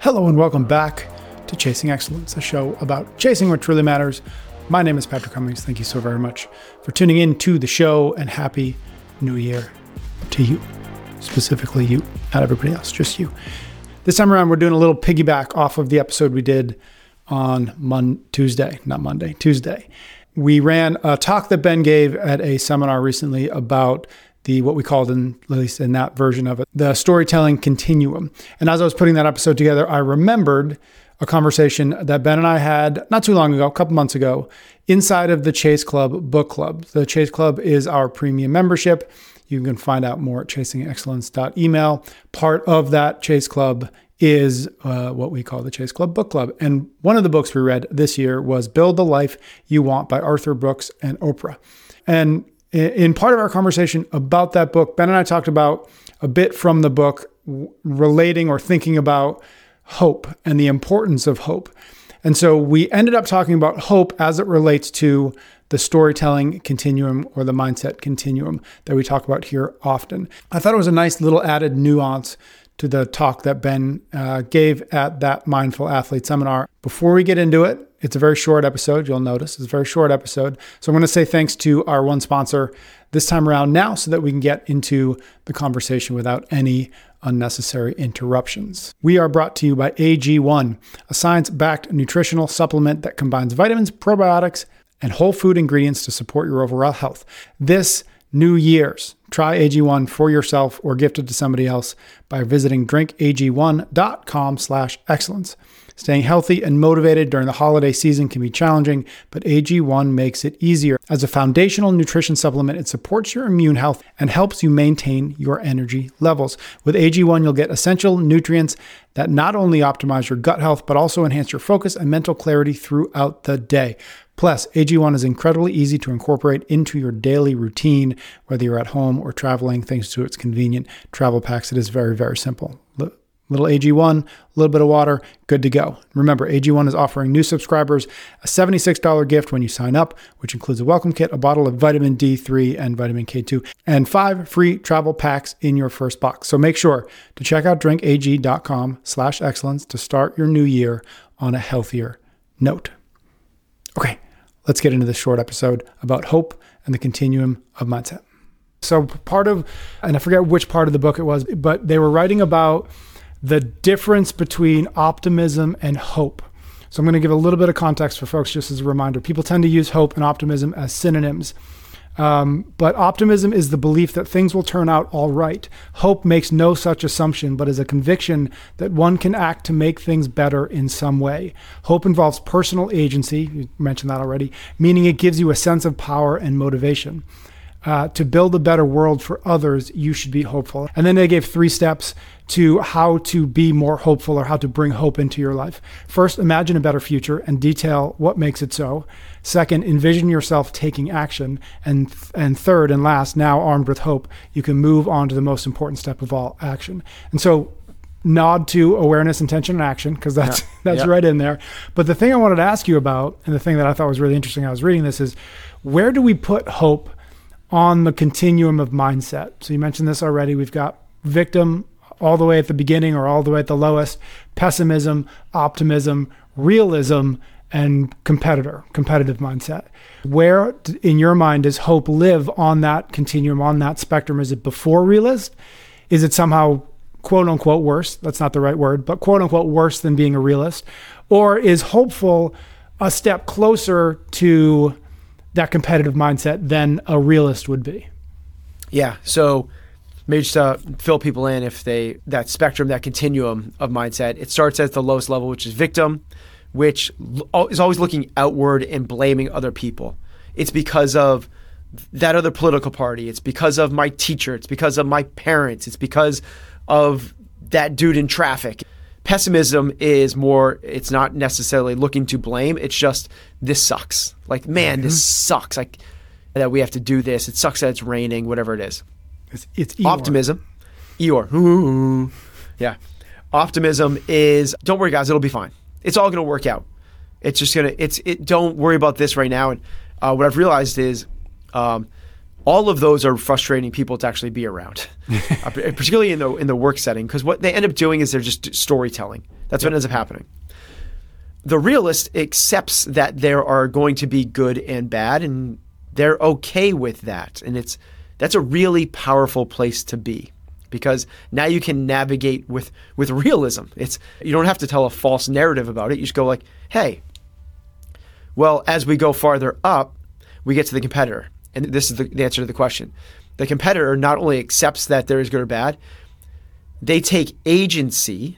Hello and welcome back to Chasing Excellence, a show about chasing what truly matters. My name is Patrick Cummings. Thank you so very much for tuning in to the show, and Happy New Year to you. Specifically you, not everybody else, just you. This time around, we're doing a little piggyback off of the episode we did on Tuesday. We ran a talk that Ben gave at a seminar recently about what we called, at least in that version of it, the storytelling continuum. And as I was putting that episode together, I remembered a conversation that Ben and I had not too long ago, a couple months ago, inside of the Chase Club book club. The Chase Club is our premium membership. You can find out more at chasingexcellence.email. Part of that Chase Club is what we call the Chase Club book club. And one of the books we read this year was Build the Life You Want by Arthur Brooks and Oprah. And in part of our conversation about that book, Ben and I talked about a bit from the book relating or thinking about hope and the importance of hope. And so we ended up talking about hope as it relates to the storytelling continuum or the mindset continuum that we talk about here often. I thought it was a nice little added nuance to the talk that Ben gave at that Mindful Athlete seminar. Before we get into it, it's a very short episode. You'll notice it's a very short episode. So I'm going to say thanks to our one sponsor this time around now so that we can get into the conversation without any unnecessary interruptions. We are brought to you by AG1, a science-backed nutritional supplement that combines vitamins, probiotics, and whole food ingredients to support your overall health. This New Year's, try AG1 for yourself or gift it to somebody else by visiting drinkag1.com/excellence. Staying healthy and motivated during the holiday season can be challenging, but AG1 makes it easier. As a foundational nutrition supplement, it supports your immune health and helps you maintain your energy levels. With AG1, you'll get essential nutrients that not only optimize your gut health, but also enhance your focus and mental clarity throughout the day. Plus, AG1 is incredibly easy to incorporate into your daily routine, whether you're at home or traveling, thanks to its convenient travel packs. It is very, very simple. Little AG1, a little bit of water, good to go. Remember, AG1 is offering new subscribers a $76 gift when you sign up, which includes a welcome kit, a bottle of vitamin D3 and vitamin K2, and 5 free travel packs in your first box. So make sure to check out drinkag.com/excellence to start your new year on a healthier note. Okay, let's get into this short episode about hope and the continuum of mindset. So and I forget which part of the book it was, but they were writing about the difference between optimism and hope. So I'm going to give a little bit of context for folks just as a reminder. People tend to use hope and optimism as synonyms. But optimism is the belief that things will turn out all right. Hope makes no such assumption, but is a conviction that one can act to make things better in some way. Hope involves personal agency, you mentioned that already, meaning it gives you a sense of power and motivation. To build a better world for others, you should be hopeful. And then they gave 3 steps to how to be more hopeful or how to bring hope into your life. First, imagine a better future and detail what makes it so. Second, envision yourself taking action. And third and last, now armed with hope, you can move on to the most important step of all, action. And so nod to awareness, intention, and action, because that's right in there. But the thing I wanted to ask you about, and the thing that I thought was really interesting, I was reading this, is where do we put hope on the continuum of mindset? So you mentioned this already. We've got victim all the way at the beginning or all the way at the lowest, pessimism, optimism, realism, and competitive mindset. Where in your mind does hope live on that continuum, on that spectrum? Is it before realist? Is it somehow quote unquote worse? That's not the right word, but quote unquote worse than being a realist? Or is hopeful a step closer to that competitive mindset than a realist would be? Yeah. So maybe just to fill people in, that spectrum, that continuum of mindset, it starts at the lowest level, which is victim, which is always looking outward and blaming other people. It's because of that other political party. It's because of my teacher. It's because of my parents. It's because of that dude in traffic. Pessimism is more, it's not necessarily looking to blame. It's just, this sucks. Like, man, this sucks. Like, that we have to do this. It sucks that it's raining, whatever it is. It's Eeyore. Optimism. Eeyore. Yeah. Optimism is, don't worry, guys, it'll be fine. It's all going to work out. It's just going to, don't worry about this right now. And what I've realized is all of those are frustrating people to actually be around, particularly in the work setting, because what they end up doing is they're just storytelling. That's what ends up happening. The realist accepts that there are going to be good and bad, and they're okay with that. And that's a really powerful place to be, because now you can navigate with realism. You don't have to tell a false narrative about it. You just go like, hey, well, as we go farther up, we get to the competitor. And this is the answer to the question. The competitor not only accepts that there is good or bad, they take agency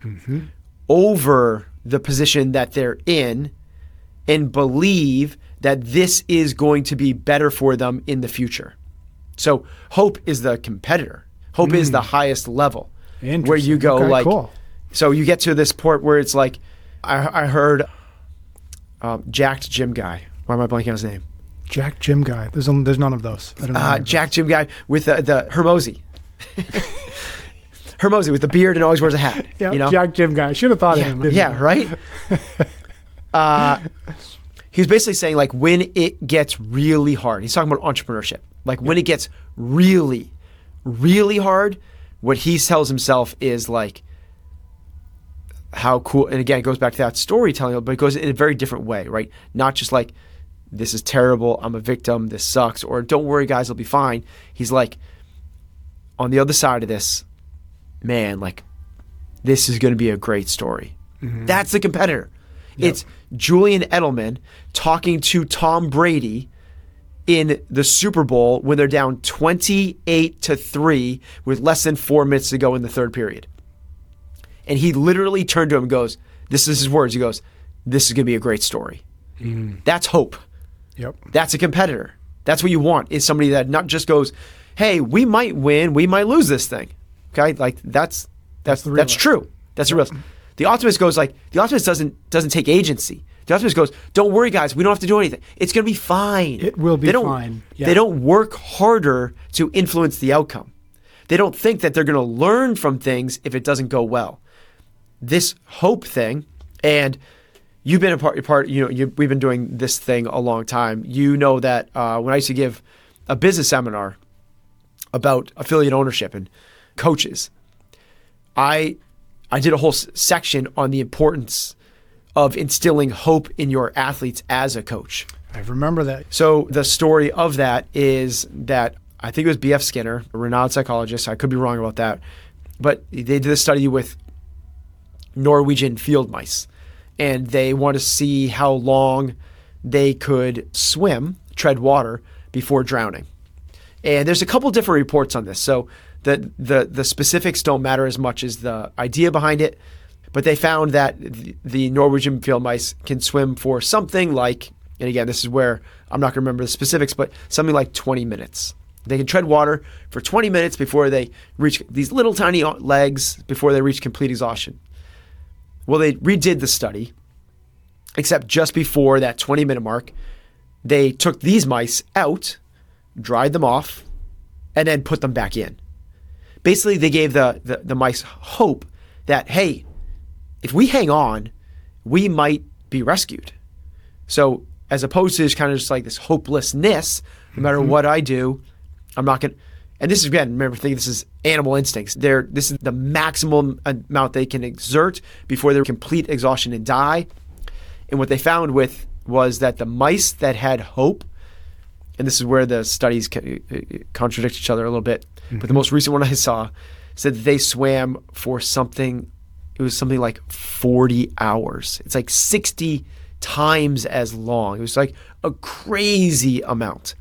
over the position that they're in and believe that this is going to be better for them in the future. So hope is the competitor. Hope is the highest level where you go cool. So you get to this point where it's like, I heard Jacked Gym Guy. Why am I blanking on his name? Jack Gym Guy. There's none of those. I don't know. Jack Gym Guy with the Hermosi. Hermosi with the beard and always wears a hat. Yeah, you know? Jack Gym Guy. I should have thought of him. Yeah, right? He was basically saying, like, when it gets really hard, he's talking about entrepreneurship. Like, when it gets really, really hard, what he tells himself is, like, how cool, and again, it goes back to that storytelling, but it goes in a very different way, right? Not just like, this is terrible, I'm a victim, this sucks, or don't worry, guys, it'll be fine. He's like, on the other side of this, man, like, this is going to be a great story. That's the competitor. Yep. It's Julian Edelman talking to Tom Brady in the Super Bowl when they're down 28-3 with less than 4 minutes to go in the third period. And he literally turned to him and goes, this is his words, he goes, this is going to be a great story. That's hope. Yep. That's a competitor. That's what you want, is somebody that not just goes, hey, we might win, we might lose this thing. Okay? Like that's true. That's the real. The optimist goes like, the optimist doesn't take agency. The optimist goes, don't worry, guys, we don't have to do anything. It's going to be fine. It will be fine. Yeah. They don't work harder to influence the outcome. They don't think that they're going to learn from things if it doesn't go well. This hope thing, and you've been a part. We've been doing this thing a long time. You know that when I used to give a business seminar about affiliate ownership and coaches, I did a whole section on the importance of instilling hope in your athletes as a coach. I remember that. So the story of that is that I think it was B.F. Skinner, a renowned psychologist. I could be wrong about that. But they did a study with Norwegian field mice, and they want to see how long they could swim, tread water, before drowning. And there's a couple different reports on this. So the specifics don't matter as much as the idea behind it. But they found that the Norwegian field mice can swim for something like, and again, this is where I'm not going to remember the specifics, but something like 20 minutes. They can tread water for 20 minutes before they reach these little tiny legs, before they reach complete exhaustion. Well, they redid the study, except just before that 20-minute mark, they took these mice out, dried them off, and then put them back in. Basically, they gave the mice hope that, hey, if we hang on, we might be rescued. So as opposed to just kind of just like this hopelessness, no matter what I do, I'm not going to. And this is, again, remember, thinking this is animal instincts. This is the maximum amount they can exert before their complete exhaustion and die. And what they found was that the mice that had hope, and this is where the studies contradict each other a little bit, but the most recent one I saw said that they swam for something like 40 hours. It's like 60 times as long. It was like a crazy amount.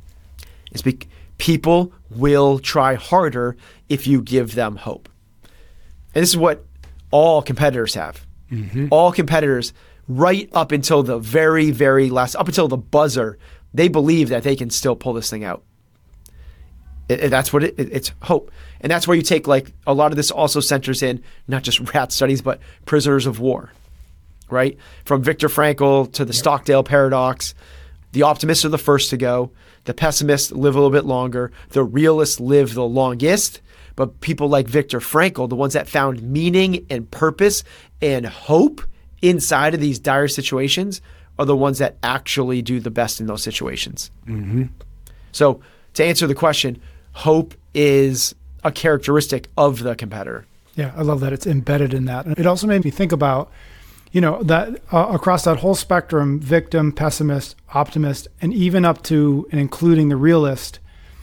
People will try harder if you give them hope. And this is what all competitors have. All competitors, right up until the very, very last, up until the buzzer, they believe that they can still pull this thing out. That's what it's hope. And that's where you take, like, a lot of this also centers in not just rat studies, but prisoners of war, right? From Viktor Frankl to the Stockdale paradox, the optimists are the first to go. The pessimists live a little bit longer. The realists live the longest. But people like Viktor Frankl, the ones that found meaning and purpose and hope inside of these dire situations, are the ones that actually do the best in those situations. So to answer the question, hope is a characteristic of the competitor. Yeah, I love that it's embedded in that. And it also made me think about, that across that whole spectrum, victim, pessimist, optimist, and even up to and including the realist,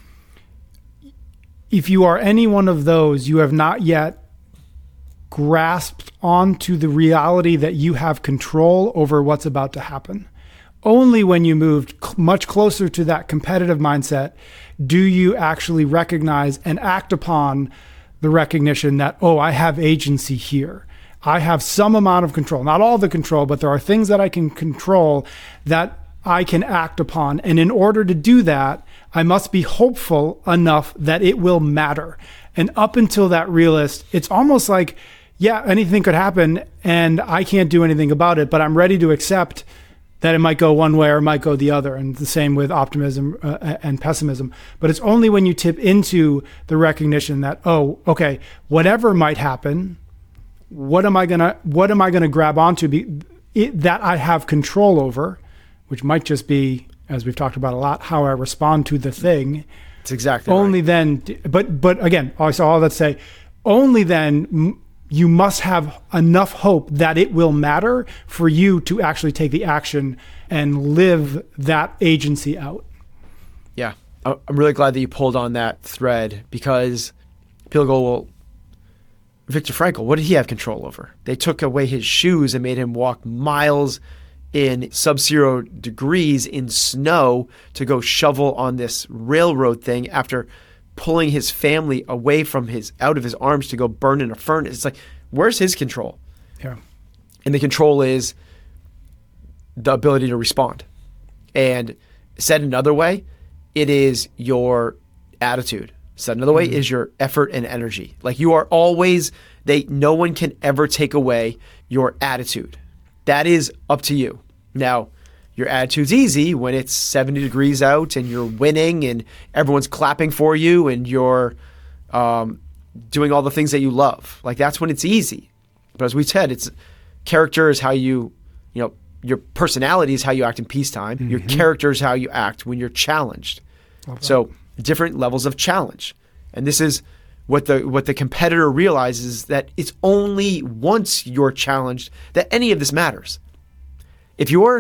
if you are any one of those, you have not yet grasped onto the reality that you have control over what's about to happen. Only when you moved much closer to that competitive mindset do you actually recognize and act upon the recognition that, I have agency here. I have some amount of control, not all the control, but there are things that I can control that I can act upon. And in order to do that, I must be hopeful enough that it will matter. And up until that realist, it's almost like, anything could happen and I can't do anything about it, but I'm ready to accept that it might go one way or it might go the other. And the same with optimism and pessimism. But it's only when you tip into the recognition that, whatever might happen, what am I gonna grab onto that I have control over, which might just be, as we've talked about a lot, how I respond to the thing. It's exactly only right. Then, but again, so all that say, only then you must have enough hope that it will matter for you to actually take the action and live that agency out. Yeah. I'm really glad that you pulled on that thread, because people go, well, Viktor Frankl, what did he have control over? They took away his shoes and made him walk miles in sub-zero degrees in snow to go shovel on this railroad thing after pulling his family away from out of his arms to go burn in a furnace. It's like, where's his control? Yeah. And the control is the ability to respond. And said another way, it is your attitude. Said another way is your effort and energy. Like, you are always, no one can ever take away your attitude. That is up to you. Now, your attitude's easy when it's 70 degrees out and you're winning and everyone's clapping for you and you're doing all the things that you love. Like, that's when it's easy. But as we said, it's character is how your personality is how you act in peacetime. Mm-hmm. Your character is how you act when you're challenged. So different levels of challenge. And this is what the competitor realizes, that it's only once you're challenged that any of this matters. If you're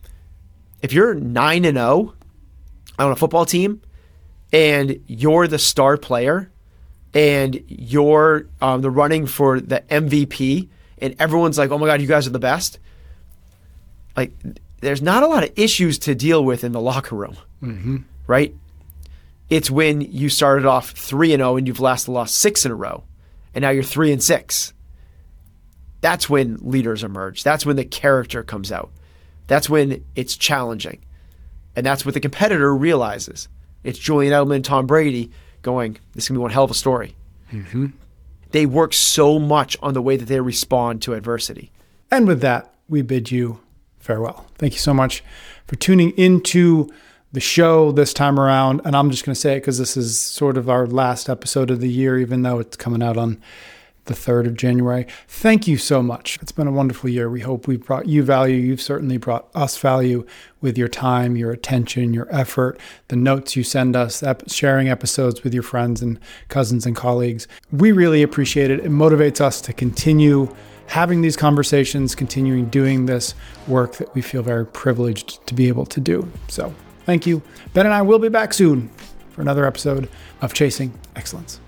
9-0 on a football team and you're the star player and you're the running for the MVP and everyone's like, oh my God, you guys are the best. Like, there's not a lot of issues to deal with in the locker room, right? It's when you started off 3-0 and you've lost 6 in a row and now you're 3-6. That's when leaders emerge. That's when the character comes out. That's when it's challenging. And that's what the competitor realizes. It's Julian Edelman and Tom Brady going, this is going to be one hell of a story. Mm-hmm. They work so much on the way that they respond to adversity. And with that, we bid you farewell. Thank you so much for tuning into the show this time around. And I'm just going to say it because this is sort of our last episode of the year, even though it's coming out on the 3rd of January. Thank you so much. It's been a wonderful year. We hope we've brought you value. You've certainly brought us value with your time, your attention, your effort, the notes you send us, sharing episodes with your friends and cousins and colleagues. We really appreciate it. It motivates us to continue having these conversations, continuing doing this work that we feel very privileged to be able to do. So thank you. Ben and I will be back soon for another episode of Chasing Excellence.